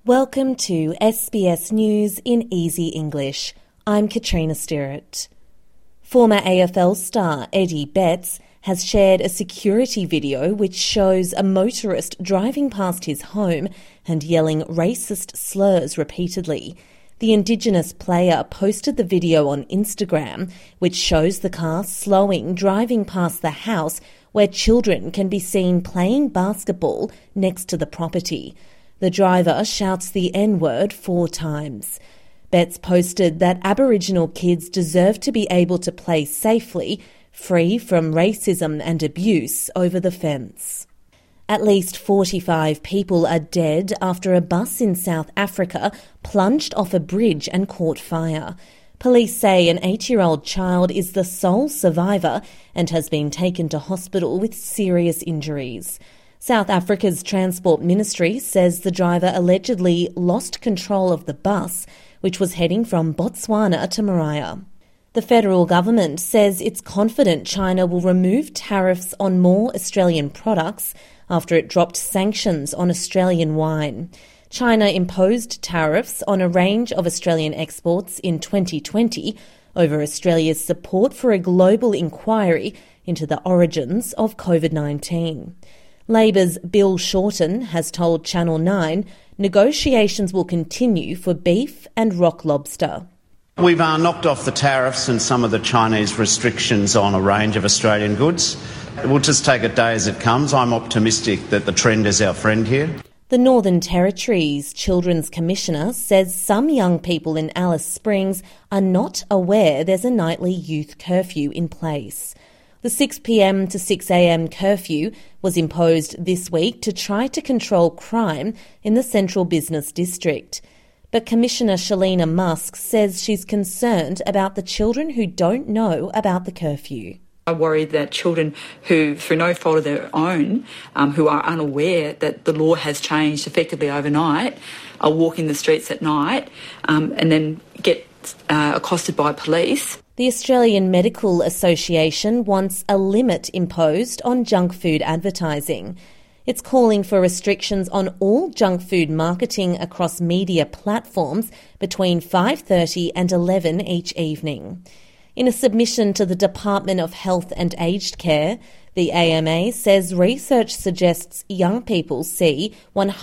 Welcome to SBS News in Easy English. I'm Katrina Stirrett. Former AFL star Eddie Betts has shared a security video which shows a motorist driving past his home and yelling racist slurs repeatedly. The Indigenous player posted the video on Instagram, which shows the car slowing, driving past the house where children can be seen playing basketball next to the property. The driver shouts the N-word 4 times. Betts posted that Aboriginal kids deserve to be able to play safely, free from racism and abuse over the fence. At least 45 people are dead after a bus in South Africa plunged off a bridge and caught fire. Police say an 8-year-old child is the sole survivor and has been taken to hospital with serious injuries. South Africa's Transport Ministry says the driver allegedly lost control of the bus, which was heading from Botswana to Moriah. The federal government says it's confident China will remove tariffs on more Australian products after it dropped sanctions on Australian wine. China imposed tariffs on a range of Australian exports in 2020 over Australia's support for a global inquiry into the origins of COVID-19. Labor's Bill Shorten has told Channel 9 negotiations will continue for beef and rock lobster. We've knocked off the tariffs and some of the Chinese restrictions on a range of Australian goods. We'll just take it day as it comes. I'm optimistic that the trend is our friend here. The Northern Territory's Children's Commissioner says some young people in Alice Springs are not aware there's a nightly youth curfew in place. The 6 p.m. to 6 a.m. curfew was imposed this week to try to control crime in the Central Business District. But Commissioner Shalina Musk says she's concerned about the children who don't know about the curfew. I worry that children who, through no fault of their own, who are unaware that the law has changed effectively overnight, are walking the streets at night and then get accosted by police. The Australian Medical Association wants a limit imposed on junk food advertising. It's calling for restrictions on all junk food marketing across media platforms between 5:30 and 11 each evening. In a submission to the Department of Health and Aged Care, the AMA says research suggests young people see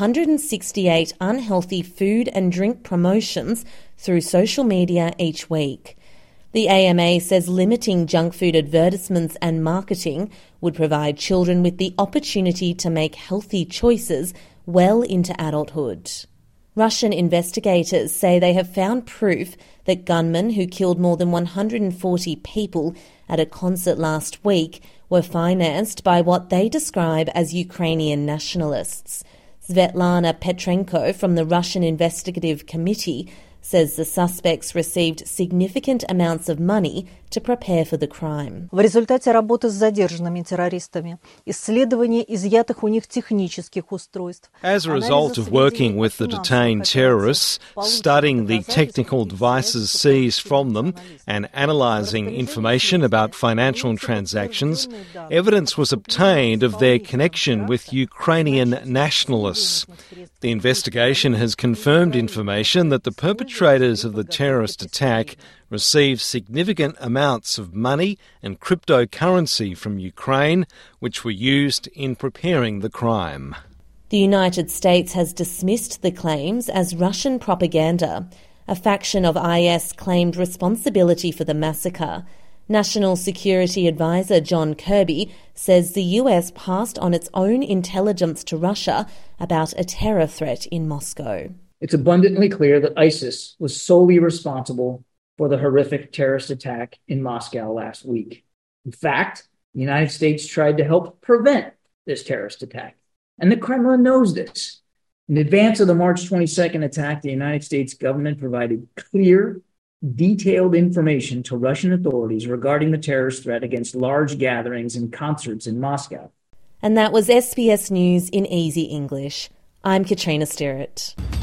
168 unhealthy food and drink promotions through social media each week. The AMA says limiting junk food advertisements and marketing would provide children with the opportunity to make healthy choices well into adulthood. Russian investigators say they have found proof that gunmen who killed more than 140 people at a concert last week were financed by what they describe as Ukrainian nationalists. Svetlana Petrenko from the Russian Investigative Committee says the suspects received significant amounts of money to prepare for the crime. В результате работы с задержанными террористами, исследования изъятых у них технических устройств. As a result of working with the detained terrorists, studying the technical devices seized from them and analysing information about financial transactions, evidence was obtained of their connection with Ukrainian nationalists. The investigation has confirmed information that the perpetrators of the terrorist attack received significant amounts of money and cryptocurrency from Ukraine, which were used in preparing the crime. The United States has dismissed the claims as Russian propaganda. A faction of IS claimed responsibility for the massacre. National Security Advisor John Kirby says the US passed on its own intelligence to Russia about a terror threat in Moscow. It's abundantly clear that ISIS was solely responsible for the horrific terrorist attack in Moscow last week. In fact, the United States tried to help prevent this terrorist attack, and the Kremlin knows this. In advance of the March 22nd attack, the United States government provided clear, detailed information to Russian authorities regarding the terrorist threat against large gatherings and concerts in Moscow. And that was SBS News in Easy English. I'm Katrina Stirrett.